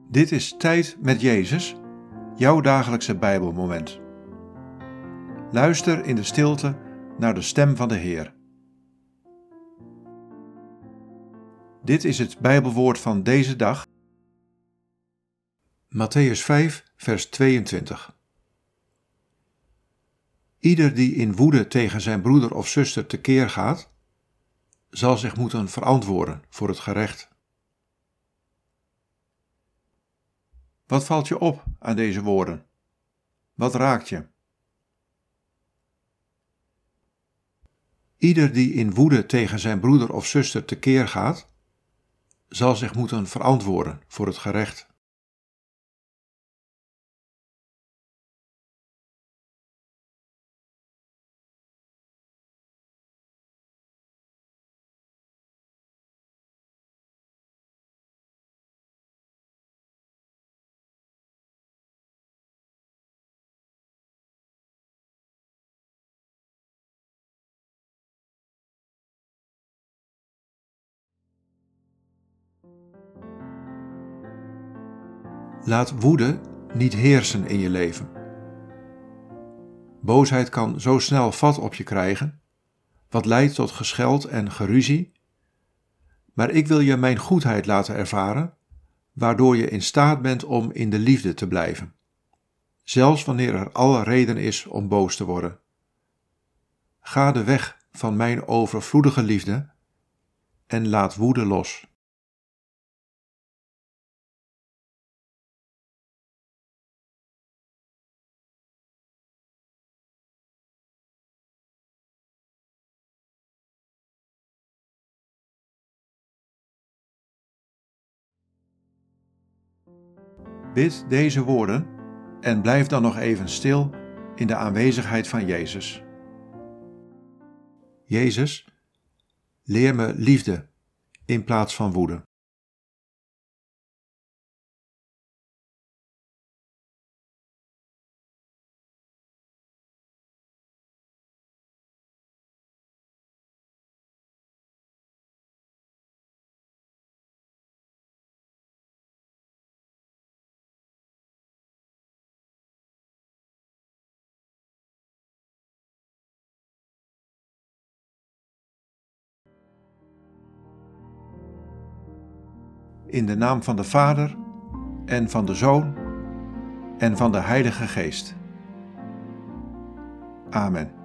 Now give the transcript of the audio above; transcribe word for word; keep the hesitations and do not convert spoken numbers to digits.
Dit is Tijd met Jezus, jouw dagelijkse Bijbelmoment. Luister in de stilte naar de stem van de Heer. Dit is het Bijbelwoord van deze dag. Mattheüs vijf, vers tweeëntwintig. Ieder die in woede tegen zijn broeder of zuster tekeer gaat, zal zich moeten verantwoorden voor het gerecht. Wat valt je op aan deze woorden? Wat raakt je? Ieder die in woede tegen zijn broeder of zuster tekeer gaat, zal zich moeten verantwoorden voor het gerecht. Laat woede niet heersen in je leven. Boosheid kan zo snel vat op je krijgen, wat leidt tot gescheld en geruzie. Maar ik wil je mijn goedheid laten ervaren, waardoor je in staat bent om in de liefde te blijven, zelfs wanneer er alle reden is om boos te worden. Ga de weg van mijn overvloedige liefde en laat woede los. Bid deze woorden en blijf dan nog even stil in de aanwezigheid van Jezus. Jezus, leer me liefde in plaats van woede. In de naam van de Vader en van de Zoon en van de Heilige Geest. Amen.